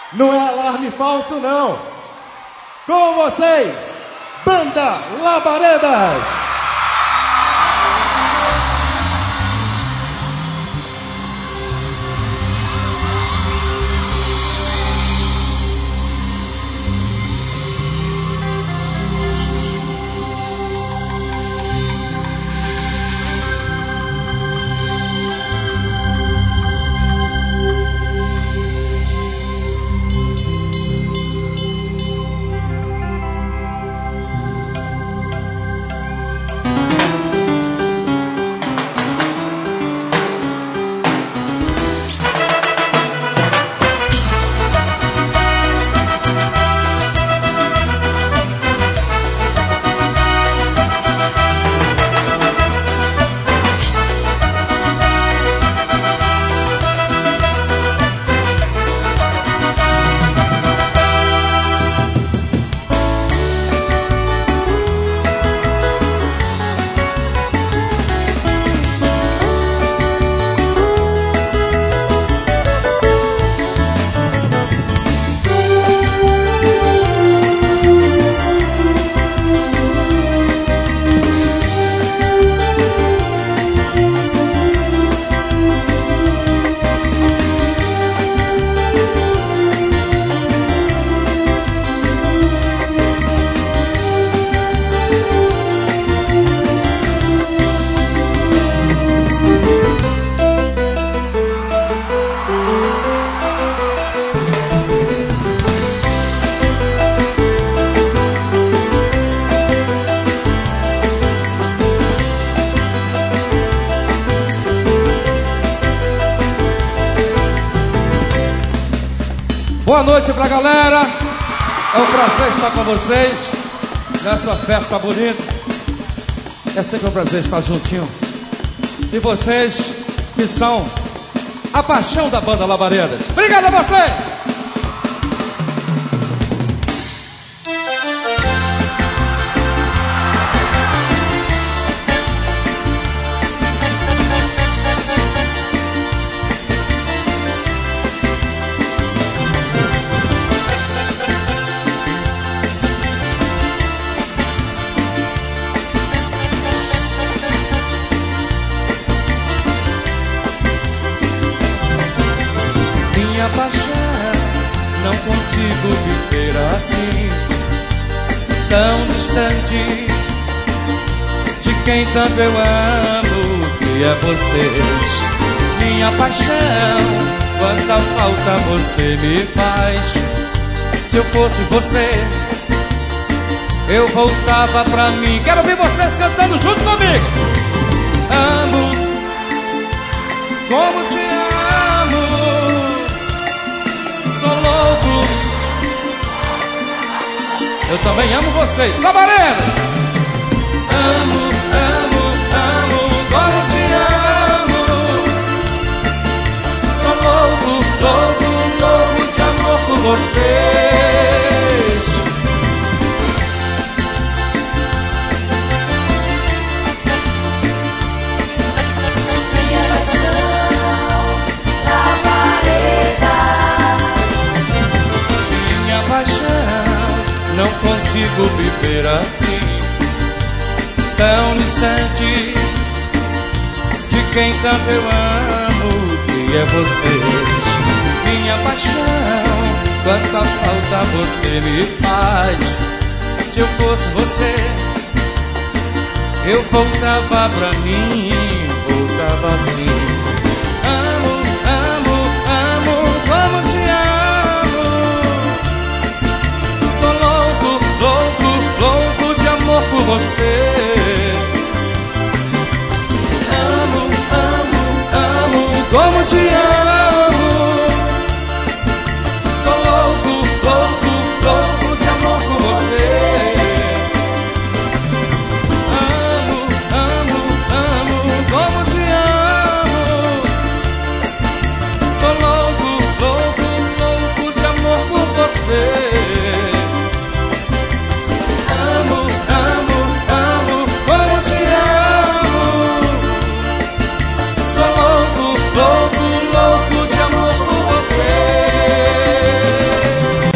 Não é alarme falso, não. Com vocês, Banda Labaredas. Boa noite pra galera. É um prazer estar com vocês nessa festa bonita. É sempre um prazer estar juntinho de vocês que são a paixão da Banda Labaredas. Obrigado a vocês. Minha paixão, não consigo viver assim, tão distante de quem tanto eu amo, que é vocês. Minha paixão, quanta falta você me faz. Se eu fosse você, eu voltava pra mim. Quero ver vocês cantando junto comigo. Amo, como te amo. Sou louco. Eu também amo vocês. Labaredas! Amo, amo, amo, como te amo. Sou louco, louco, louco de amor por vocês. Minha paixão, labareda. Minha paixão, não consigo viver assim, tão distante de quem tanto eu amo, que é vocês. Minha paixão, quanta falta você me faz. Se eu fosse você, eu voltava pra mim, voltava assim. Amo, amo, amo, como te amo. Sou louco, louco, louco de amor por você. Amo, amo, amo, como te amo.